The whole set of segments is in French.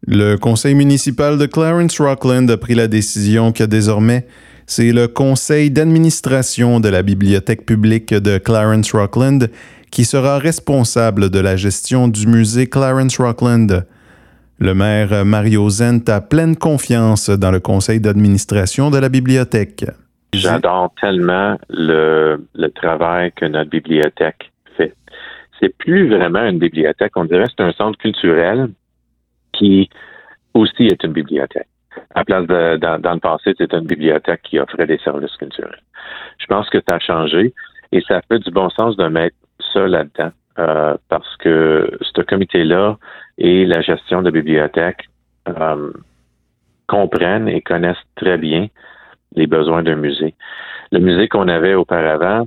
Le conseil municipal de Clarence-Rockland a pris la décision que désormais, c'est le conseil d'administration de la bibliothèque publique de Clarence-Rockland qui sera responsable de la gestion du musée Clarence-Rockland. Le maire Mario Zent a pleine confiance dans le conseil d'administration de la bibliothèque. J'adore tellement le travail que notre bibliothèque fait. C'est plus vraiment une bibliothèque, on dirait que c'est un centre culturel qui aussi est une bibliothèque. À place dans le passé, c'était une bibliothèque qui offrait des services culturels. Je pense que ça a changé et ça fait du bon sens de mettre ça là-dedans parce que ce comité-là et la gestion de bibliothèque comprennent et connaissent très bien les besoins d'un musée. Le musée qu'on avait auparavant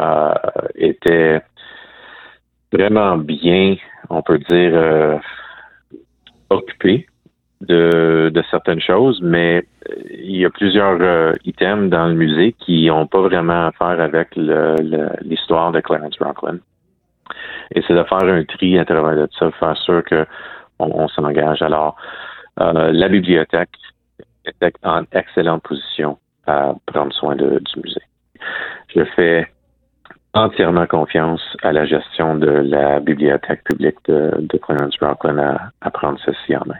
était vraiment bien, on peut dire, occupé de certaines choses, mais il y a plusieurs items dans le musée qui n'ont pas vraiment à faire avec l'histoire de Clarence-Rockland. Et c'est de faire un tri à travers de ça, faire sûr qu'on s'engage. Alors, la bibliothèque est en excellente position à prendre soin du musée. Je fais entièrement confiance à la gestion de la bibliothèque publique de Clarence-Rockland à prendre ceci en main.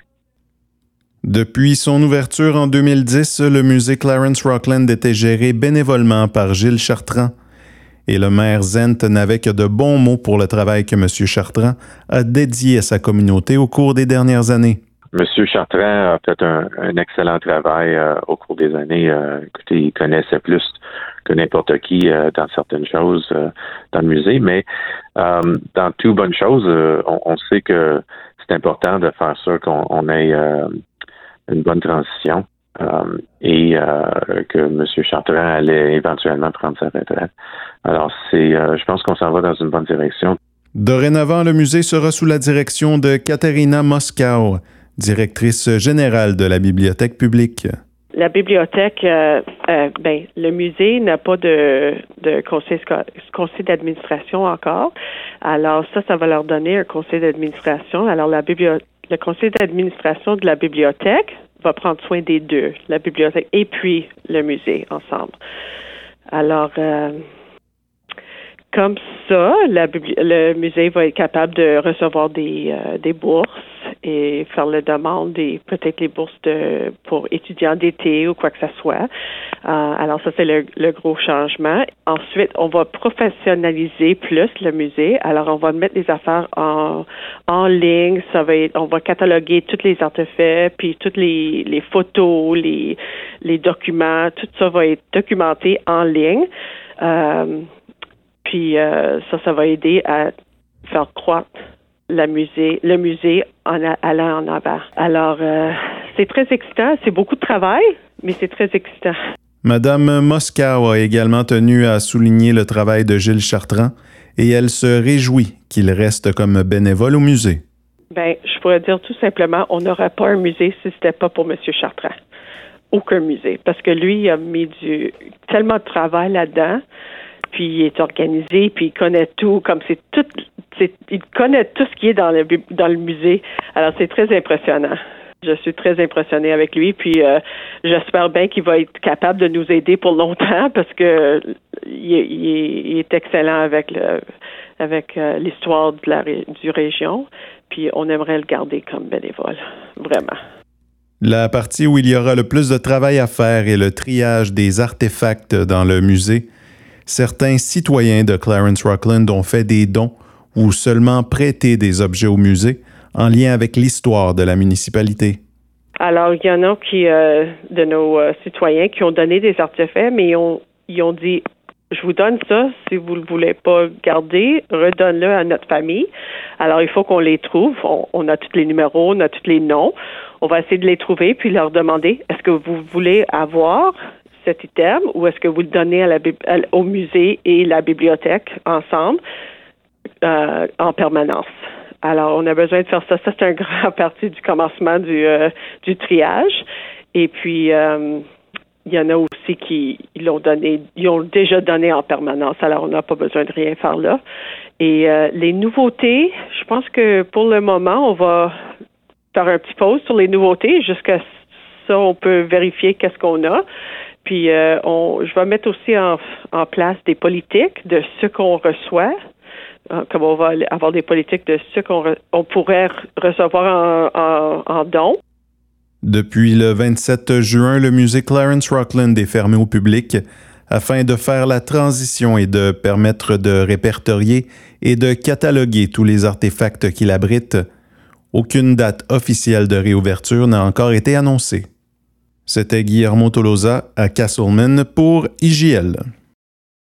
Depuis son ouverture en 2010, le musée Clarence-Rockland était géré bénévolement par Gilles Chartrand. Et le maire Zent n'avait que de bons mots pour le travail que M. Chartrand a dédié à sa communauté au cours des dernières années. M. Chartrand a fait un excellent travail au cours des années. Écoutez, il connaissait plus que n'importe qui dans certaines choses dans le musée, mais dans toute bonne chose, on sait que c'est important de faire sûr qu'on ait une bonne transition et que M. Chartrand allait éventuellement prendre sa retraite. Alors, je pense qu'on s'en va dans une bonne direction. Dorénavant, le musée sera sous la direction de Katerina Moskow, directrice générale de la bibliothèque publique. La bibliothèque, le musée n'a pas de conseil d'administration encore. Alors ça va leur donner un conseil d'administration. Alors le conseil d'administration de la bibliothèque va prendre soin des deux, la bibliothèque et puis le musée ensemble. Alors, comme ça, le musée va être capable de recevoir des bourses et faire la demande peut-être les bourses pour étudiants d'été ou quoi que ce soit. Alors ça, c'est le gros changement. Ensuite, on va professionnaliser plus le musée. Alors, on va mettre les affaires en ligne. On va cataloguer tous les artefacts, puis toutes les photos, les documents. Tout ça va être documenté en ligne. Puis ça va aider à faire croître le musée en allant en avant. Alors, c'est très excitant. C'est beaucoup de travail, mais c'est très excitant. Madame Moskow a également tenu à souligner le travail de Gilles Chartrand et elle se réjouit qu'il reste comme bénévole au musée. Bien, je pourrais dire tout simplement, on n'aurait pas un musée si c'était pas pour M. Chartrand. Aucun musée. Parce que lui, il a mis tellement de travail là-dedans. Puis il est organisé, puis il connaît tout, il connaît tout ce qui est dans le musée. Alors c'est très impressionnant. Je suis très impressionnée avec lui, puis j'espère bien qu'il va être capable de nous aider pour longtemps parce que il est excellent avec l'histoire du région, puis on aimerait le garder comme bénévole, vraiment. La partie où il y aura le plus de travail à faire est le triage des artefacts dans le musée. Certains citoyens de Clarence-Rockland ont fait des dons ou seulement prêté des objets au musée en lien avec l'histoire de la municipalité. Alors, il y en a de nos citoyens qui ont donné des artefacts, mais ils ont dit, je vous donne ça, si vous ne le voulez pas garder, redonne-le à notre famille. Alors, il faut qu'on les trouve. On a tous les numéros, on a tous les noms. On va essayer de les trouver, puis leur demander, est-ce que vous voulez avoir cet item ou est-ce que vous le donnez au musée et la bibliothèque ensemble en permanence? Alors, on a besoin de faire ça. Ça, c'est un grand parti du commencement du triage. Et puis, il y en a aussi qui ils ont déjà donné en permanence. Alors, on n'a pas besoin de rien faire là. Et les nouveautés, je pense que pour le moment, on va faire un petit pause sur les nouveautés. Jusqu'à ça, on peut vérifier qu'est-ce qu'on a. Puis, je vais mettre aussi en place des politiques de ce qu'on reçoit. Comme on va avoir des politiques de ce qu'on pourrait recevoir en dons. Depuis le 27 juin, le musée Clarence Rockland est fermé au public afin de faire la transition et de permettre de répertorier et de cataloguer tous les artefacts qu'il abrite. Aucune date officielle de réouverture n'a encore été annoncée. C'était Guillermo Tolosa à Castleman pour IJL.